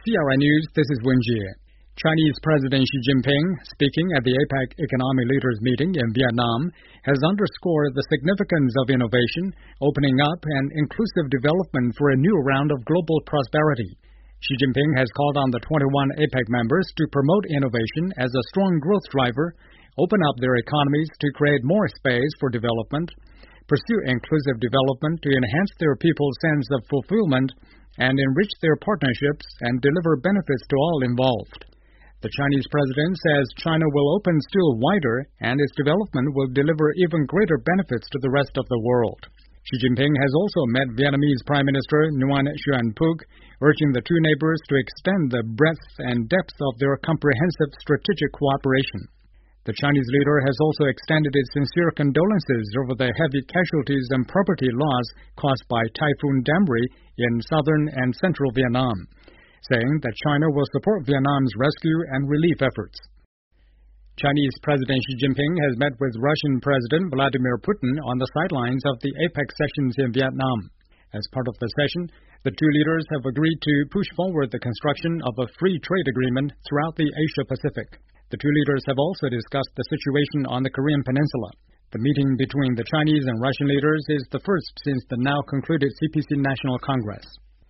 CRI News, this is Wen Jie. Chinese President Xi Jinping, speaking at the APEC Economic Leaders Meeting in Vietnam, has underscored the significance of innovation, opening up and inclusive development for a new round of global prosperity. Xi Jinping has called on the 21 APEC members to promote innovation as a strong growth driver, open up their economies to create more space for development, pursue inclusive development to enhance their people's sense of fulfillment, and enrich their partnerships and deliver benefits to all involved. The Chinese president says China will open still wider and its development will deliver even greater benefits to the rest of the world. Xi Jinping has also met Vietnamese Prime Minister Nguyen Xuan Phuc, urging the two neighbors to extend the breadth and depth of their comprehensive strategic cooperation. The Chinese leader has also extended its sincere condolences over the heavy casualties and property loss caused by Typhoon Damri in southern and central Vietnam, saying that China will support Vietnam's rescue and relief efforts. Chinese President Xi Jinping has met with Russian President Vladimir Putin on the sidelines of the APEC sessions in Vietnam. As part of the session, the two leaders have agreed to push forward the construction of a free trade agreement throughout the Asia-Pacific. The two leaders have also discussed the situation on the Korean Peninsula. The meeting between the Chinese and Russian leaders is the first since the now concluded CPC National Congress.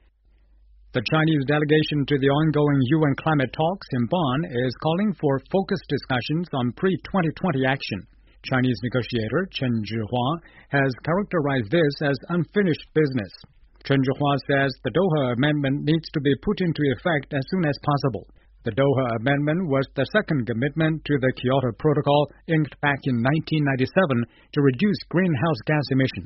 The Chinese delegation to the ongoing UN climate talks in Bonn is calling for focused discussions on pre-2020 action. Chinese negotiator Chen Zhihua has characterized this as unfinished business. Chen Zhihua says the Doha Amendment needs to be put into effect as soon as possible. The Doha Amendment was the second commitment to the Kyoto Protocol inked back in 1997 to reduce greenhouse gas emissions.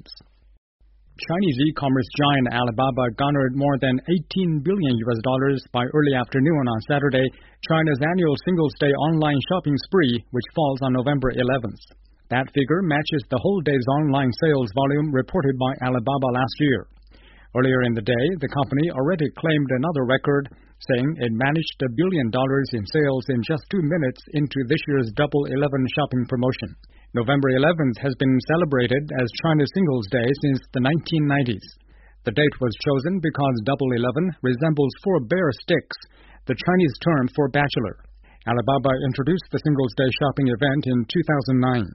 Chinese e-commerce giant Alibaba garnered more than $18 billion by early afternoon on Saturday, China's annual Singles' Day online shopping spree, which falls on November 11th. That figure matches the whole day's online sales volume reported by Alibaba last year. Earlier in the day, the company already claimed another record, saying it managed $1 billion in sales in just 2 minutes into this year's Double 11 shopping promotion. November 11th has been celebrated as China's Singles' Day since the 1990s. The date was chosen because Double 11 resembles 4 bear sticks, the Chinese term for bachelor. Alibaba introduced the Singles' Day shopping event in 2009.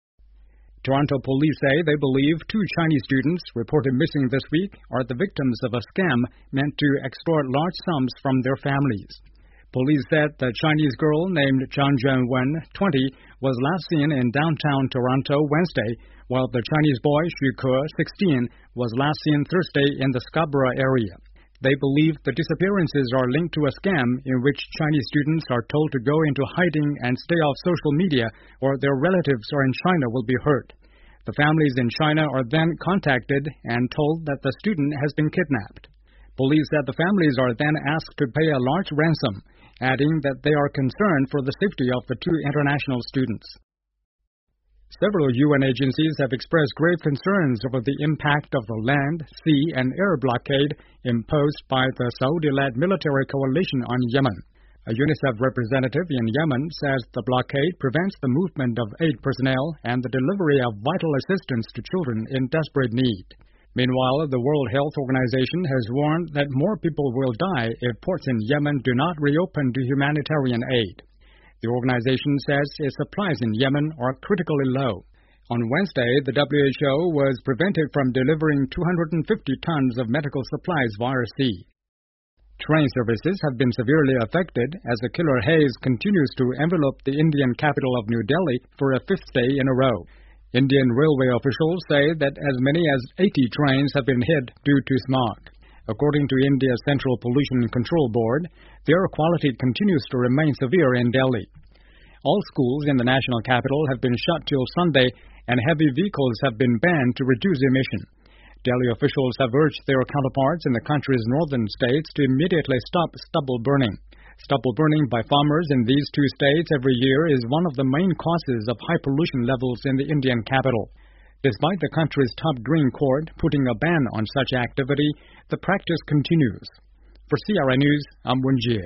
Toronto police say they believe 2 Chinese students reported missing this week are the victims of a scam meant to extort large sums from their families. Police said the Chinese girl named Zhang Juanwen, 20, was last seen in downtown Toronto Wednesday, while the Chinese boy Xu Ke, 16, was last seen Thursday in the Scarborough area. They believe the disappearances are linked to a scam in which Chinese students are told to go into hiding and stay off social media or their relatives are in China will be hurt. The families in China are then contacted and told that the student has been kidnapped. Police said the families are then asked to pay a large ransom, adding that they are concerned for the safety of the 2 international students. Several UN agencies have expressed grave concerns over the impact of the land, sea, and air blockade imposed by the Saudi-led military coalition on Yemen. A UNICEF representative in Yemen says the blockade prevents the movement of aid personnel and the delivery of vital assistance to children in desperate need. Meanwhile, the World Health Organization has warned that more people will die if ports in Yemen do not reopen to humanitarian aid. The organization says its supplies in Yemen are critically low. On Wednesday, the WHO was prevented from delivering 250 tons of medical supplies via sea. Train services have been severely affected as a killer haze continues to envelope the Indian capital of New Delhi for a 5th day in a row. Indian railway officials say that as many as 80 trains have been hit due to smog. According to India's Central Pollution Control Board, the air quality continues to remain severe in Delhi. All schools in the national capital have been shut till Sunday, and heavy vehicles have been banned to reduce emission. Delhi officials have urged their counterparts in the country's northern states to immediately stop stubble burning. Stubble burning by farmers in these 2 states every year is one of the main causes of high pollution levels in the Indian capital. Despite the country's top green court putting a ban on such activity, the practice continues. For CRI News, I'm Wen Jie.